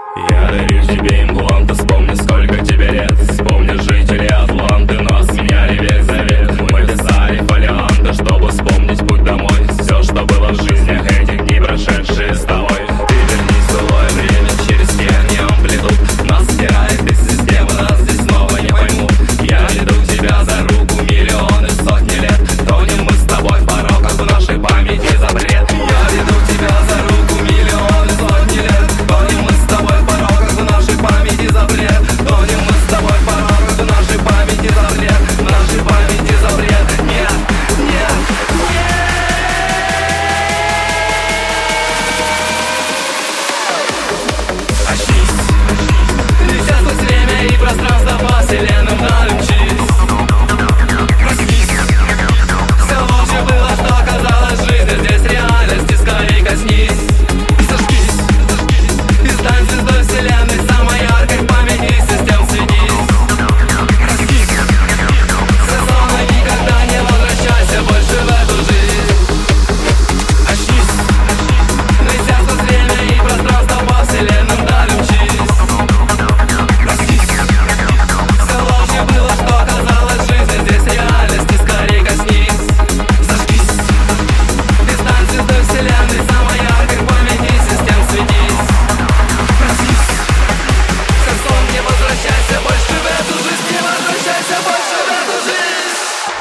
Я дарю тебе импланты, вспомни, сколько тебе лет. Вспомни жители Атланты, нас меняли век за век. Мы писали фолианты, чтобы вспомнить путь домой. Все, что было в жизнях этих дней, прошедшие с тобой. Ты вернись в былое время, через тернии амплитуд. Нас стирает из системы, нас здесь снова не поймут. Я веду тебя за руку миллионы, сотни лет. Тонем мы с тобой в пороках, в нашей памяти запрет. Я веду тебя за руку миллионы, сотни лет. Тонем мы с тобой в пороках, в нашей памяти запрет. Тонем мы с тобой в пороках, в нашей памяти запрет. В нашей памяти запрет. Нет, нет, нет. Очнись. Сейчас вот время и пространство по вселенным вдаль мчись. Проснись. Все лучше было, что оказалось жизнь. Здесь реальности, скорей коснись. Зажгись. И стань звездой вселенной, самой яркой в памяти систем светись. Проснись. Сезонно никогда не возвращайся больше в эту жизнь. Очнись. Сейчас вот время и пространство по вселенным вдаль мчись. Проснись. Все лучше было, что оказалось жизнь. Здесь реальности, скорей коснись. Зажгись. И стань звездой вселенной, самой яркой в памяти систем светись. Проснись. Как сон, не возвращайся больше в эту жизнь. Не возвращайся больше в эту жизнь.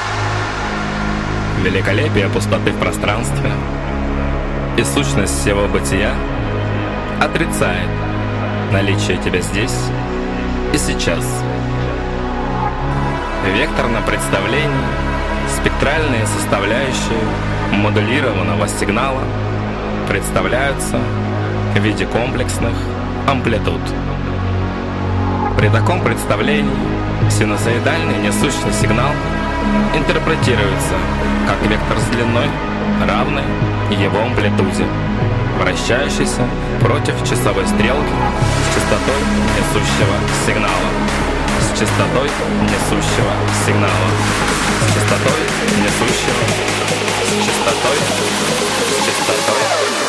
Великолепие пустоты в пространстве и сущность всего бытия отрицает наличие тебя здесь и сейчас. Векторное представление, спектральные составляющие модулированного сигнала представляются в виде комплексных амплитуд. При таком представлении синусоидальный несущный сигнал интерпретируется как вектор с длиной, равной его амплитуде, вращающийся против часовой стрелки с частотой несущего сигнала. С частотой несущего сигнала. С частотой несущего. С частотой. С частотой.